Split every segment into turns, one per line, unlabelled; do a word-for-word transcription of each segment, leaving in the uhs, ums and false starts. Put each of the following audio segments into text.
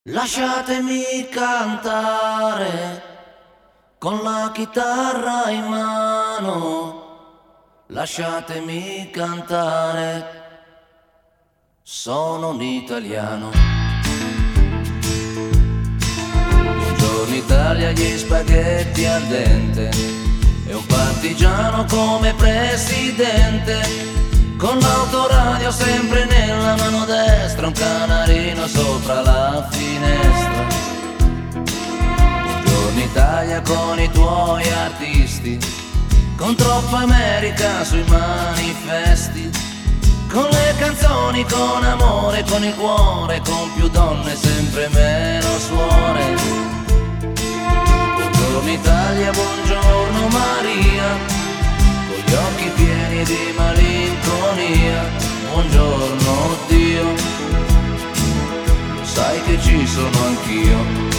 Lasciatemi cantare con la chitarra in mano, lasciatemi cantare, sono un italiano. Buongiorno Italia, gli spaghetti al dente e un partigiano come presidente, con l'autoradio sempre nella mano destra, un canarino sopra la finestra. Buongiorno Italia con i tuoi artisti, con troppa America sui manifesti, con le canzoni, con amore, con il cuore, con più donne, sempre meno suore. Buongiorno Italia, buongiorno Maria, con gli occhi pieni di malinconia. Buongiorno Dio, lo sai che ci sono anch'io.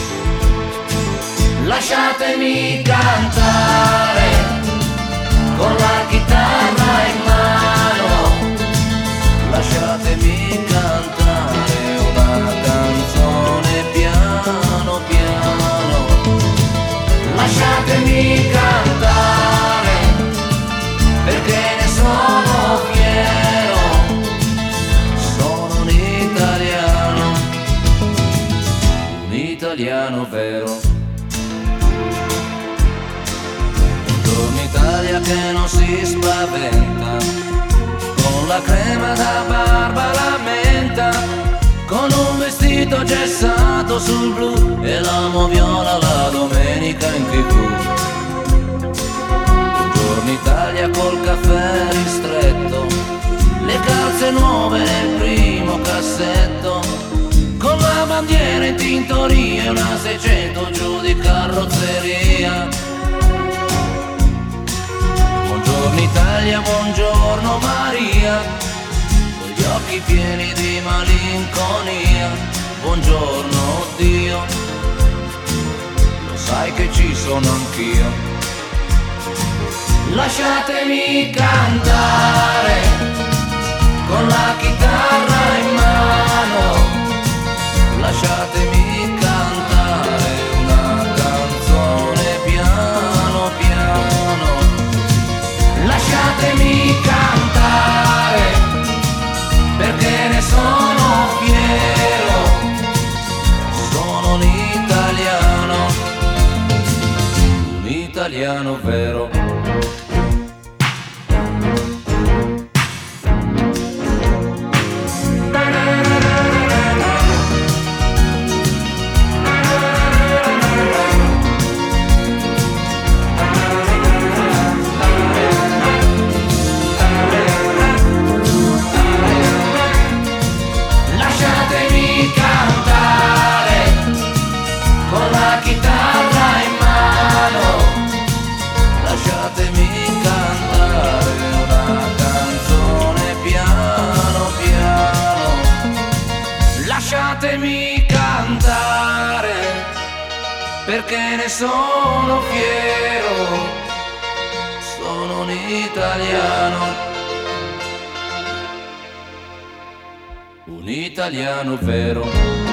Lasciatemi cantare con la chitarra in mano, lasciatemi cantare una canzone piano piano. Lasciatemi cantare perché ne sono fiero, sono un italiano, un italiano vero. Buongiorno Italia che non si spaventa, con la crema da barba la menta, con un vestito gessato sul blu e l'amo viola la domenica in tv. Buongiorno Italia col caffè ristretto, le calze nuove nel primo cassetto, con la bandiera in tintoria e una seicento giù di carrozzeria. Buongiorno Italia, buongiorno Maria, con gli occhi pieni di malinconia. Buongiorno Dio, lo sai che ci sono anch'io. Lasciatemi cantare con la chitarra in mano, lasciatemi cantare una canzone piano piano. Lasciatemi cantare perché ne sono fiero, sono un italiano, un italiano vero. Lasciatemi cantare perché ne sono fiero, sono un italiano, un italiano vero.